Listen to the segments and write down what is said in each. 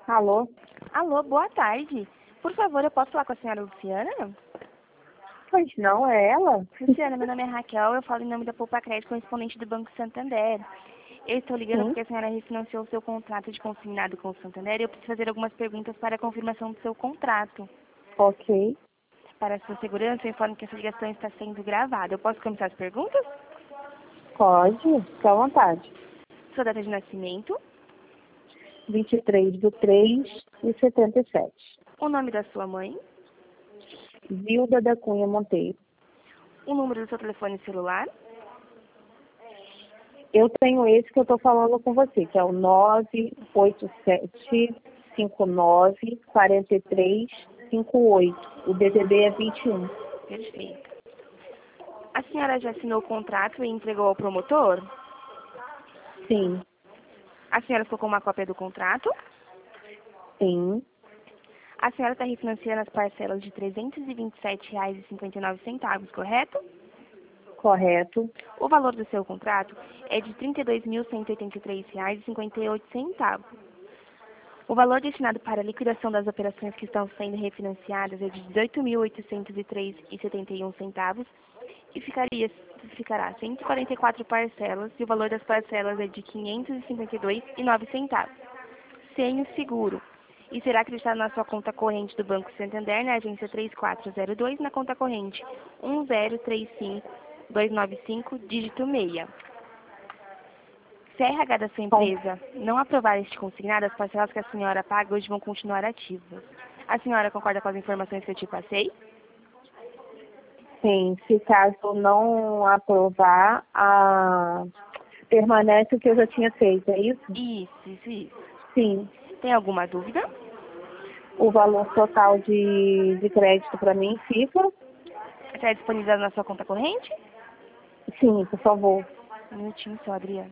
Alô? Alô, boa tarde. Por favor, eu posso falar com a senhora Luciana? Pois não, é ela? Luciana, meu nome é Raquel, eu falo em nome da Poupa Crédito, correspondente do Banco Santander. Eu estou ligando Sim, porque a senhora refinanciou o seu contrato de consignado com o Santander e eu preciso fazer algumas perguntas para a confirmação do seu contrato. ok. Para a sua segurança, eu informo que essa ligação está sendo gravada. Eu posso começar as perguntas? Pode, fica à vontade. Sua data de nascimento, 23/3/77. o nome da sua mãe, Zilda da Cunha Monteiro. o número do seu telefone celular, Eu tenho esse que eu estou falando com você, que é o 987594358. O DDD é 21. perfeito. A senhora já assinou o contrato e entregou ao promotor? Sim, A senhora ficou com uma cópia do contrato? sim, A senhora está refinanciando as parcelas de R$ 327,59, correto? correto. O valor do seu contrato é de R$ 32.183,58. O valor destinado para a liquidação das operações que estão sendo refinanciadas é de R$ 18.803,71 e ficará 144 parcelas e o valor das parcelas é de R$ 552,09, sem o seguro. E será acreditado na sua conta corrente do Banco Santander, na agência 3402, na conta corrente 1035295, dígito 6. Se a RH da sua Bom, empresa não aprovar este consignado, as parcelas que a senhora paga hoje vão continuar ativas. A senhora concorda com as informações que eu te passei? sim, se caso não aprovar, permanece o que eu já tinha feito, é isso? Isso. Sim. Tem alguma dúvida? O valor total de crédito para mim fica? Está disponível na sua conta corrente? Sim, por favor. Um minutinho só, Adriana.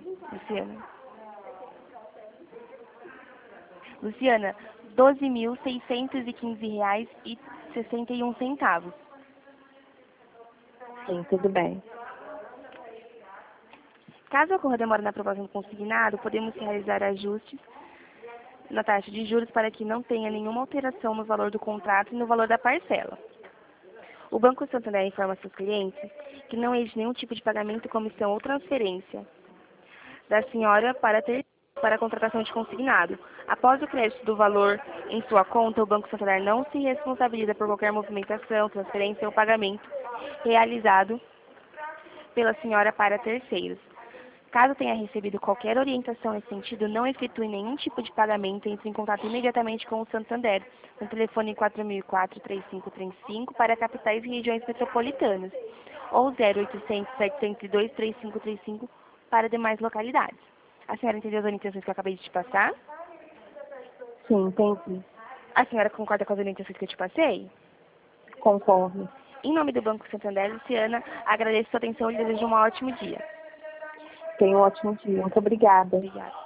Luciana, R$ 12.615,61. Sim, tudo bem. Caso ocorra demora na aprovação do consignado, podemos realizar ajustes na taxa de juros para que não tenha nenhuma alteração no valor do contrato e no valor da parcela. O Banco Santander informa seus clientes que não existe nenhum tipo de pagamento, comissão ou transferência da senhora para a contratação de consignado. Após o crédito do valor em sua conta, o Banco Santander não se responsabiliza por qualquer movimentação, transferência ou pagamento realizado pela senhora para terceiros. Caso tenha recebido qualquer orientação nesse sentido, não efetue nenhum tipo de pagamento e entre em contato imediatamente com o Santander, no telefone 4004-3535 para capitais e regiões metropolitanas, ou 0800-702-3535 para demais localidades. A senhora entendeu as orientações que eu acabei de te passar? Sim, entendi. A senhora concorda com as orientações que eu te passei? Concordo. Em nome do Banco Santander, Luciana, agradeço a sua atenção e desejo um ótimo dia. Tenha um ótimo dia. Muito obrigada. Obrigada.